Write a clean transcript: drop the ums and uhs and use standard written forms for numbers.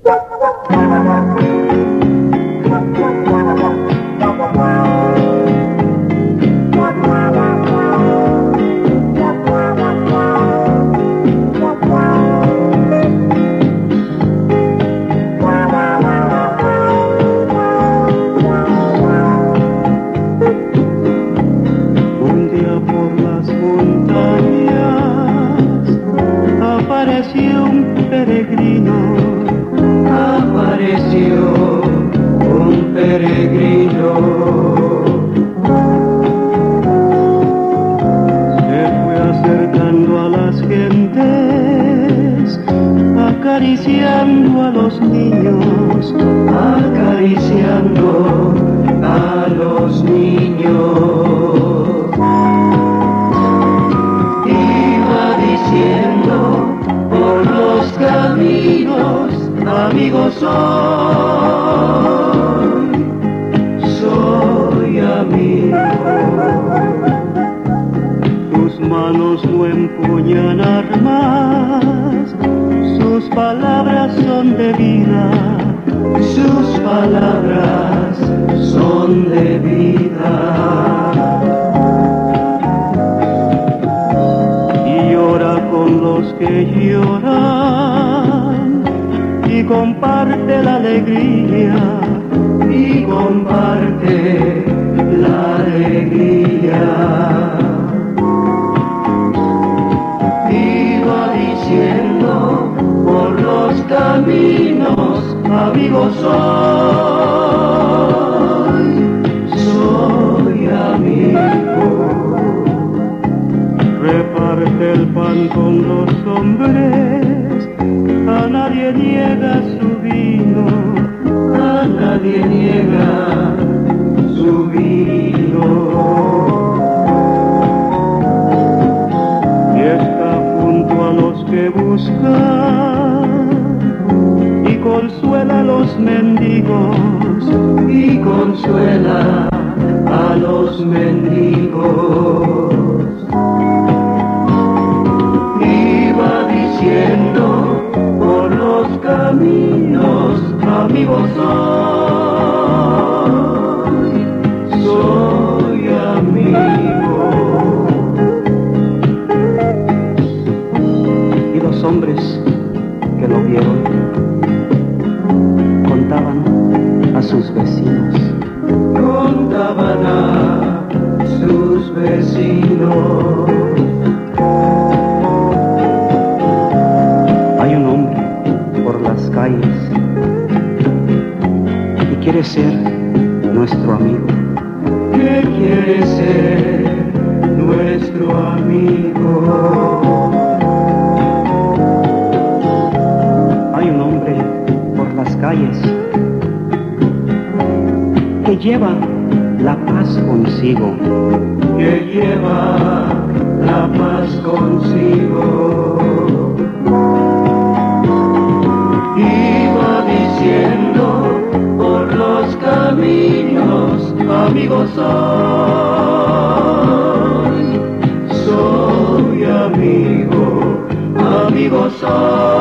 Acariciando a los niños, acariciando a los niños. Iba diciendo por los caminos, amigos soy amigo. Tus manos no empuñan armas, sus palabras son de vida, sus palabras son de vida. Y llora con los que lloran y comparte la alegría, y comparte la alegría. Iba diciendo por los caminos, amigos soy amigo. Reparte el pan con los hombres, a nadie niega su vino, a nadie niega su vino. Y está junto a los que buscan y consuela a los mendigos, y consuela a los mendigos. Iba diciendo por los caminos, amigos soy amigo. Y los hombres que lo vieron contaban a sus vecinos, contaban a sus vecinos. Hay un hombre por las calles que quiere ser nuestro amigo, que quiere ser nuestro amigo. Hay un hombre por las calles que lleva la paz consigo, que lleva la paz consigo. Iba diciendo por los caminos, amigos soy amigo, amigos soy.